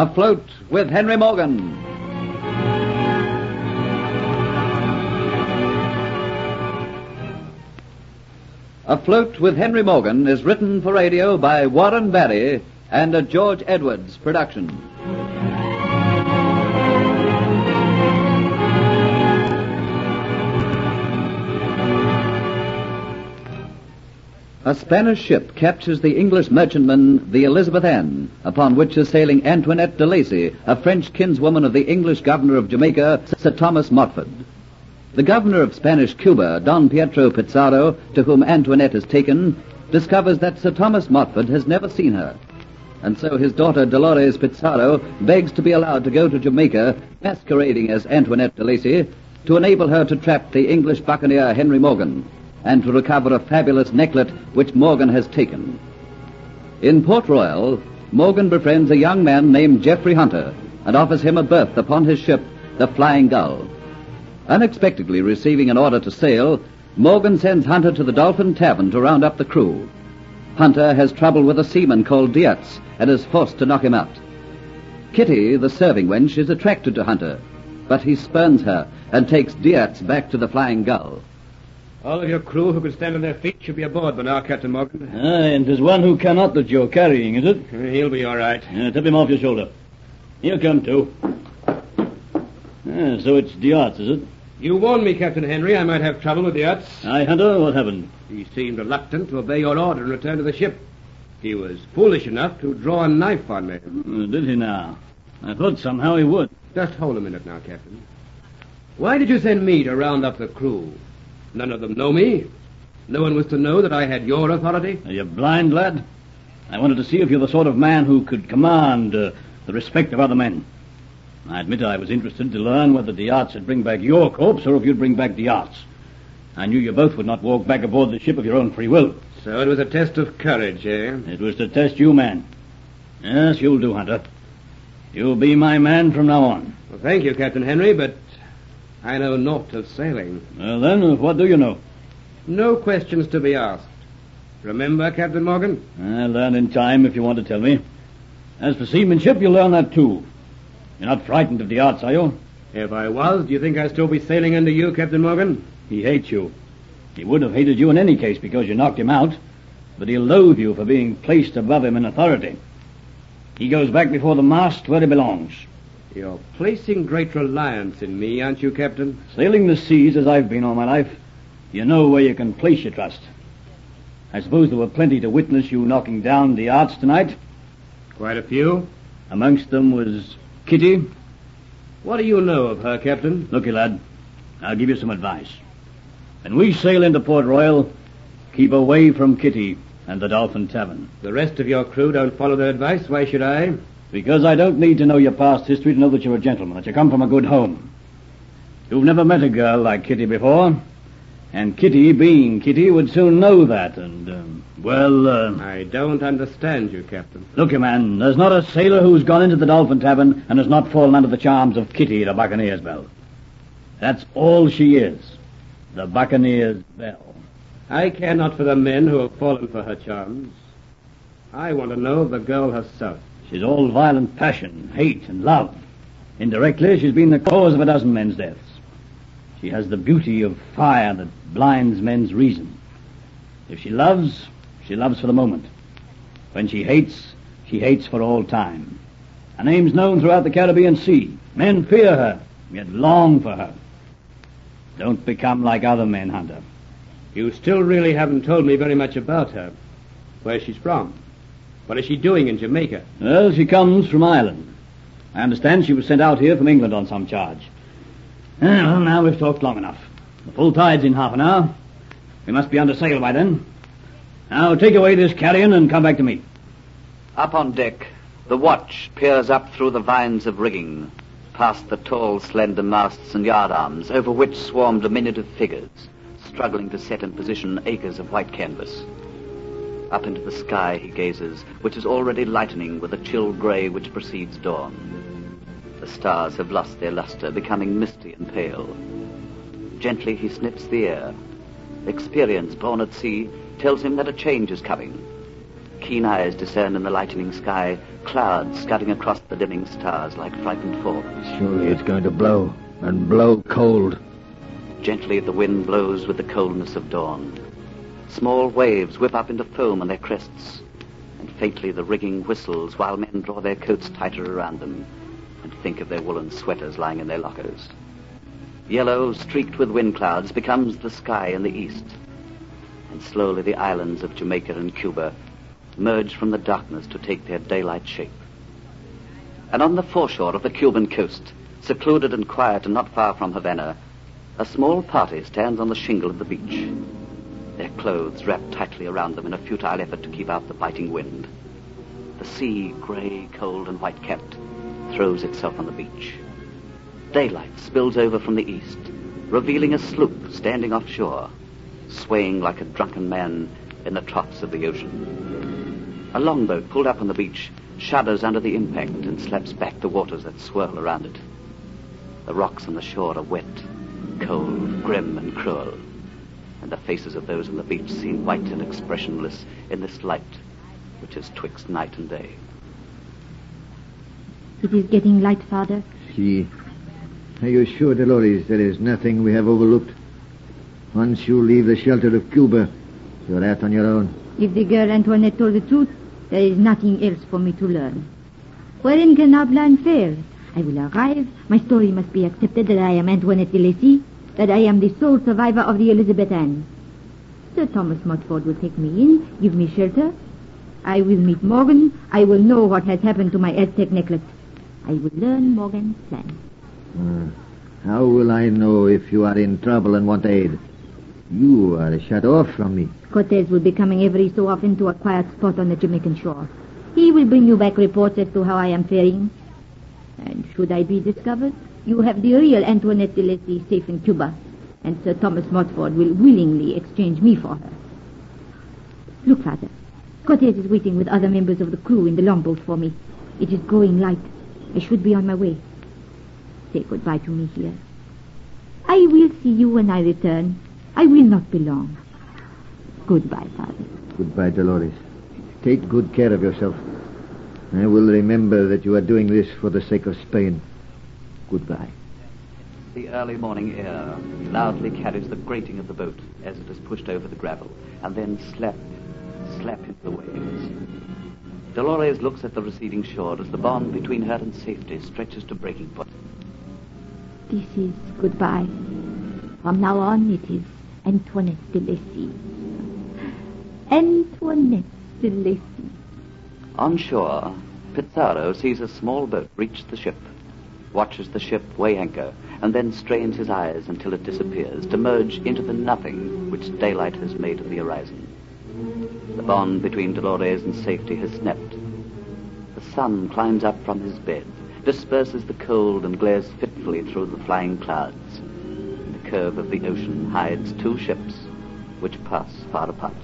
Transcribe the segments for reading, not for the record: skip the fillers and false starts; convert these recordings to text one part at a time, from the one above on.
Afloat with Henry Morgan. Afloat with Henry Morgan is written for radio by Warren Barry and a George Edwards production. A Spanish ship captures the English merchantman, the Elizabeth Ann, upon which is sailing Antoinette de Lacy, a French kinswoman of the English governor of Jamaica, Sir Thomas Montford. The governor of Spanish Cuba, Don Pietro Pizarro, to whom Antoinette is taken, discovers that Sir Thomas Montford has never seen her. And so his daughter Dolores Pizarro begs to be allowed to go to Jamaica, masquerading as Antoinette de Lacy, to enable her to trap the English buccaneer Henry Morgan, and to recover a fabulous necklet which Morgan has taken. In Port Royal, Morgan befriends a young man named Geoffrey Hunter and offers him a berth upon his ship, the Flying Gull. Unexpectedly receiving an order to sail, Morgan sends Hunter to the Dolphin Tavern to round up the crew. Hunter has trouble with a seaman called Diaz and is forced to knock him out. Kitty, the serving wench, is attracted to Hunter, but he spurns her and takes Diaz back to the Flying Gull. All of your crew who can stand on their feet should be aboard by now, Captain Morgan. And there's one who cannot that you're carrying, is it? He'll be all right. Tip him off your shoulder. Here come two. So it's Diaz, is it? You warned me, Captain Henry, I might have trouble with Diaz. Aye, Hunter, what happened? He seemed reluctant to obey your order and return to the ship. He was foolish enough to draw a knife on me. Did he now? I thought somehow he would. Just hold a minute now, Captain. Why did you send me to round up the crew? None of them know me. No one was to know that I had your authority. Are you blind, lad? I wanted to see if you're the sort of man who could command the respect of other men. I admit I was interested to learn whether Diaz would bring back your corpse or if you'd bring back Diaz. I knew you both would not walk back aboard the ship of your own free will. So it was a test of courage, eh? It was to test you, man. Yes, you'll do, Hunter. You'll be my man from now on. Well, thank you, Captain Henry, but I know naught of sailing. Well, then, what do you know? No questions to be asked. Remember, Captain Morgan? I'll learn in time if you want to tell me. As for seamanship, you'll learn that too. You're not frightened of Diaz, are you? If I was, do you think I'd still be sailing under you, Captain Morgan? He hates you. He would have hated you in any case because you knocked him out, but he'll loathe you for being placed above him in authority. He goes back before the mast where he belongs. You're placing great reliance in me, aren't you, Captain? Sailing the seas as I've been all my life, you know where you can place your trust. I suppose there were plenty to witness you knocking down Diaz tonight. Quite a few. Amongst them was Kitty. What do you know of her, Captain? Looky, lad, I'll give you some advice. When we sail into Port Royal, keep away from Kitty and the Dolphin Tavern. The rest of your crew don't follow their advice. Why should I? Because I don't need to know your past history to know that you're a gentleman, that you come from a good home. You've never met a girl like Kitty before, and Kitty, being Kitty, would soon know that, and, I don't understand you, Captain. Look, man, there's not a sailor who's gone into the Dolphin Tavern and has not fallen under the charms of Kitty, the Buccaneer's Belle. That's all she is, the Buccaneer's Belle. I care not for the men who have fallen for her charms. I want to know the girl herself. She's all violent passion, hate, and love. Indirectly, she's been the cause of a dozen men's deaths. She has the beauty of fire that blinds men's reason. If she loves for the moment. When she hates for all time. Her name's known throughout the Caribbean Sea. Men fear her, yet long for her. Don't become like other men, Hunter. You still really haven't told me very much about her. Where she's from. What is she doing in Jamaica? Well, she comes from Ireland. I understand she was sent out here from England on some charge. Well, now we've talked long enough. The full tide's in half an hour. We must be under sail by then. Now take away this carrion and come back to me. Up on deck, the watch peers up through the vines of rigging, past the tall, slender masts and yardarms, over which swarm diminutive figures, struggling to set in position acres of white canvas. Up into the sky he gazes, which is already lightening with a chill grey which precedes dawn. The stars have lost their luster, becoming misty and pale. Gently he sniffs the air. Experience born at sea tells him that a change is coming. keen eyes discern in the lightening sky clouds scudding across the dimming stars like frightened fawns. Surely it's going to blow, and blow cold. Gently the wind blows with the coldness of dawn. Small waves whip up into foam on their crests, and faintly the rigging whistles while men draw their coats tighter around them and think of their woolen sweaters lying in their lockers. Yellow, streaked with wind clouds, becomes the sky in the east, and slowly the islands of Jamaica and Cuba merge from the darkness to take their daylight shape. And on the foreshore of the Cuban coast, secluded and quiet and not far from Havana, a small party stands on the shingle of the beach, their clothes wrapped tightly around them in a futile effort to keep out the biting wind. The sea, grey, cold, and white-capped, throws itself on the beach. Daylight spills over from the east, revealing a sloop standing offshore, swaying like a drunken man in the troughs of the ocean. A longboat pulled up on the beach shudders under the impact and slaps back the waters that swirl around it. The rocks on the shore are wet, cold, grim, and cruel, and the faces of those on the beach seem white and expressionless in this light which is twixt night and day. It is getting light, Father. See, are you sure, Dolores, there is nothing we have overlooked? Once you leave the shelter of Cuba, you're out on your own. If the girl Antoinette told the truth, there is nothing else for me to learn. Wherein can our plan fail? I will arrive. My story must be accepted that I am Antoinette de Lacy, that I am the sole survivor of the Elizabeth Ann. Sir Thomas Montfort will take me in, give me shelter. I will meet Morgan. I will know what has happened to my Aztec necklace. I will learn Morgan's plan. How will I know if you are in trouble and want aid? You are shut off from me. Cortez will be coming every so often to a quiet spot on the Jamaican shore. He will bring you back reports as to how I am faring. And should I be discovered, you have the real Antoinette de Lacy safe in Cuba, and Sir Thomas Montfort will willingly exchange me for her. Look, Father. Cortez is waiting with other members of the crew in the longboat for me. It is growing light. I should be on my way. Say goodbye to me here. I will see you when I return. I will not be long. Goodbye, Father. Goodbye, Dolores. Take good care of yourself. I will remember that you are doing this for the sake of Spain. Goodbye. The early morning air loudly carries the grating of the boat as it is pushed over the gravel, and then slap into the waves. Dolores looks at the receding shore as the bond between her and safety stretches to breaking point. This is goodbye. From now on, it is Antoinette de Lacy. Antoinette de Lacy. On shore, Pizarro sees a small boat reach the ship, watches the ship weigh anchor, and then strains his eyes until it disappears to merge into the nothing which daylight has made of the horizon. The bond between Dolores and safety has snapped. The sun climbs up from his bed, disperses the cold, and glares fitfully through the flying clouds. The curve of the ocean hides two ships which pass far apart.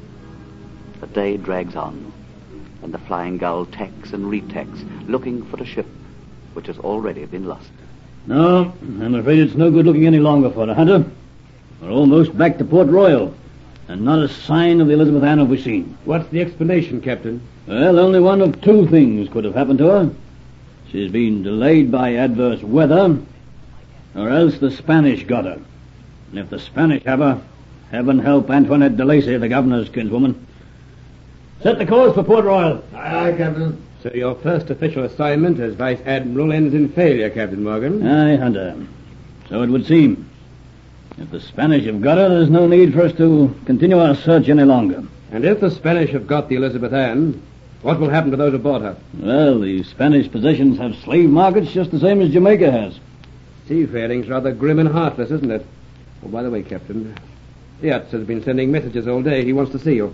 The day drags on, and the Flying Gull tacks and retacks, looking for a ship which has already been lost. No, I'm afraid it's no good looking any longer for the Hunter. We're almost back to Port Royal, and not a sign of the Elizabeth Ann have we seen. What's the explanation, Captain? Well, only one of two things could have happened to her. She's been delayed by adverse weather, or else the Spanish got her. And if the Spanish have her, heaven help Antoinette de Lacy, the governor's kinswoman. Set the course for Port Royal. Aye, Captain. So your first official assignment as Vice Admiral ends in failure, Captain Morgan. Aye, Hunter. So it would seem. If the Spanish have got her, there's no need for us to continue our search any longer. And if the Spanish have got the Elizabeth Ann, what will happen to those aboard her? Well, the Spanish possessions have slave markets just the same as Jamaica has. Seafaring's rather grim and heartless, isn't it? Oh, by the way, Captain, Diaz has been sending messages all day. He wants to see you.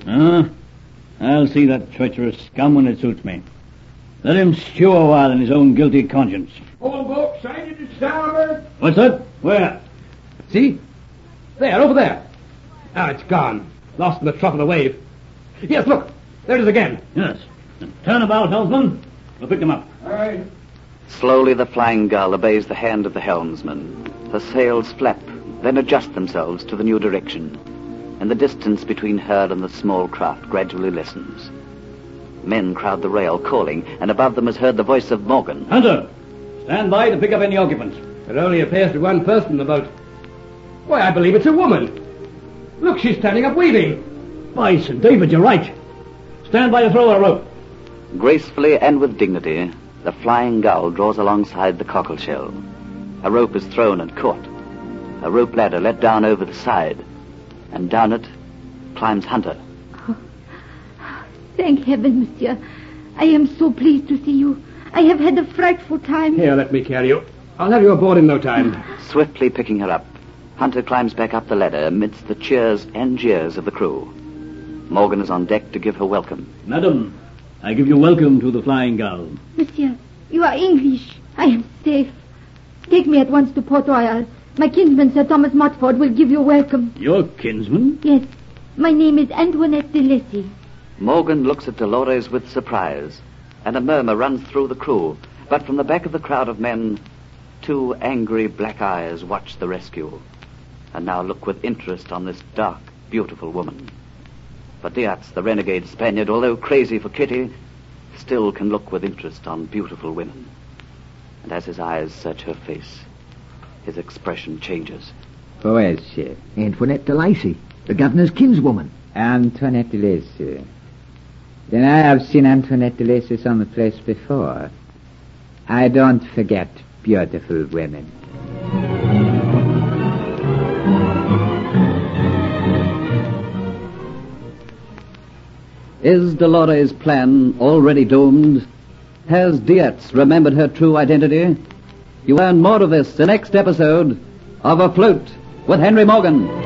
I'll see that treacherous scum when it suits me. Let him stew a while in his own guilty conscience. All boat sighted to starboard. What's that? Where? See? There, over there. Ah, it's gone. Lost in the trough of the wave. Yes, look. There it is again. Yes. Turn about, helmsman. We'll pick them up. All right. Slowly the Flying Gull obeys the hand of the helmsman. Her sails flap, then adjust themselves to the new direction, and the distance between her and the small craft gradually lessens. Men crowd the rail, calling, and above them is heard the voice of Morgan. Hunter, stand by to pick up any occupants. There only appears to be one person in the boat. Why, I believe it's a woman. Look, she's standing up weaving. By St. David, you're right. Stand by to throw a rope. Gracefully and with dignity, the Flying Gull draws alongside the cockleshell. A rope is thrown and caught. A rope ladder let down over the side, and down it climbs Hunter. Thank heaven, monsieur. I am so pleased to see you. I have had a frightful time. Here, let me carry you. I'll have you aboard in no time. Swiftly picking her up, Hunter climbs back up the ladder amidst the cheers and jeers of the crew. Morgan is on deck to give her welcome. Madam, I give you welcome to the Flying Gull. Monsieur, you are English. I am safe. Take me at once to Port Royal. My kinsman, Sir Thomas Motford, will give you welcome. Your kinsman? Yes. My name is Antoinette de Lacy. Morgan looks at Dolores with surprise, and a murmur runs through the crew. But from the back of the crowd of men, 2 angry black eyes watch the rescue, and now look with interest on this dark, beautiful woman. But Diaz, the renegade Spaniard, although crazy for Kitty, still can look with interest on beautiful women. And as his eyes search her face, his expression changes. Who is she? Antoinette de Lacy, the governor's kinswoman. Antoinette de Lacy. Then I have seen Antoinette de Lacy someplace before. I don't forget beautiful women. Is Dolores' plan already doomed? Has Diaz remembered her true identity? You learn more of this the next episode of Afloat with Henry Morgan.